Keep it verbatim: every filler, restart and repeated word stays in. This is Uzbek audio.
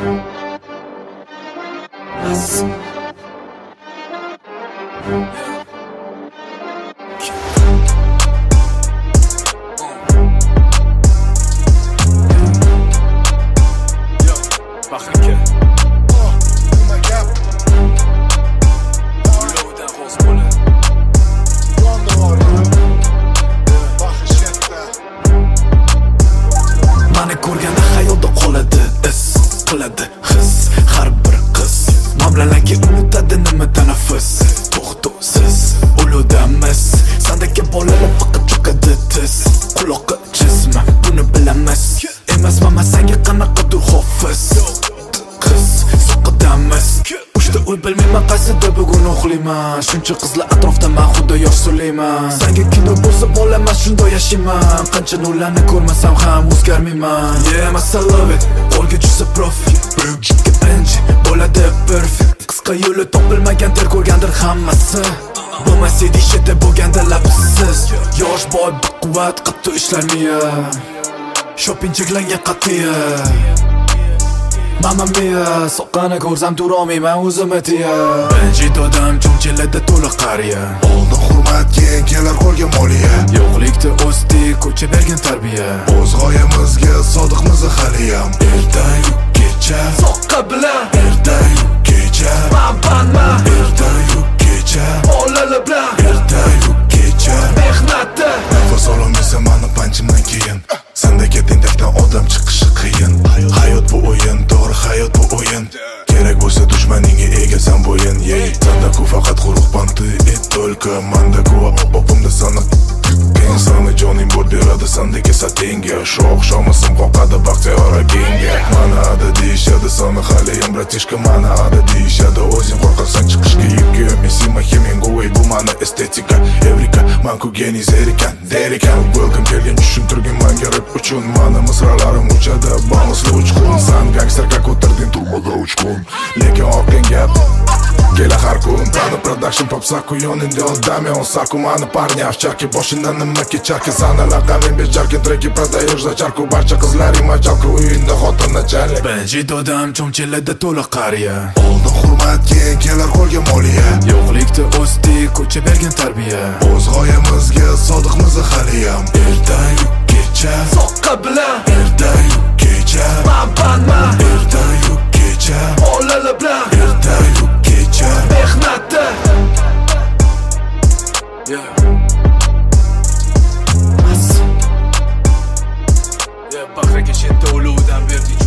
Mani ko'rganda xayolda qoladi is, qiladi his har bir qiz. Nomlalarga unutadi nima tanaffus. To'xtovsiz uludamiz. Sandagi bolalar faqat cho'kadi tiz. Quloqqa jisma buni bilamiz. Emasman senga qanaqadir hofiz. Qiz soqidamiz. Uchta uy bilmayman qaysida bugun uxlayman. Shuncha qizlar atrofda men xudo yosh so'layman. Senga kino bo'lsa bo'laman shunday yashayman. Qancha nurlarni ko'rmasam ham o'zgarmayman. Yeah, I love it. Qo'lga tushsa profit. Birinchiga birinchi bo'ladi perfect. Qisqa yo'li topilmagan ter ko'rgandir hammasi. Bo'lmasa deyishadi bo'lganda labsiz. Yosh boy quvvat qattiq ishlar miya. Shopping cheklangan qatiya. Mamma mia, soqqani ko'rsam turolmayman o'zimni tiya. Birinchi dodam cho'nchilada to'liq qariya. Oldin hurmat, keyin kelar qo'lga moliya. Yo'qlikda o'sdik, ko'cha bergan tarbiya. O'z g'oyamizga sodiqmiz haliyam. Ertayu kecha soqqa bilan, Ertayu kecha mampanma. Ertayu kecha Olala bilan, Ertayu kecha mehnatda nafas ololmaysan mani panchimdan keyin. Sendagi tentakdan odam chiqishi qiyin. Hayot bu o'yin, to'g'ri hayot bu o'yin. Kerak bo'lsa dushmaningga egasan bo'yin. Yey, senda ku faqat quruq panti et только manda ku opimda sana. Keyin sani joning bor beradi sendagi satenga. Shu oqshomisim qoqadi baxtiyor agenga. Mana ada deyishadi sana haliyam bratishka. Mana ada deyishadi o'zing qo'rqasan chiqishga. Yukki Messima Hemingway bu mana estetika. Evrika manku geniy zerikan derikan. Welcome kelgan tushuntirgin manga rap uchun. Mana misralarim uchadi bonusli uchqun. San gangsterga ko'tarding turmada uch kun. Lekin orqang gap kela har kun. Tani production pop saku yoningda odam yon saku. Mani parnya овчарки boshidan nima kecharki. Sana laqabim becharki treki prodaешь за чарку. Barcha qizlaring machalka uyinda xotin nachalik. Birinchi dodam cho'nchilada to'liq qariya. Oldin hurmat, keyin kelar qo'lga moliya. Yo'qlikda o'sdik, ko'cha bergan tarbiya. O'z g'oyamizga sodiqmiz haliyam. Ertayu kecha soqqa bilan, Ertayu kecha mampanma. Ertayu kecha Olala bilan, Ertayu kecha mehnatda. Yeah. Yeah, Bahraga chetda ulug'dan berdik.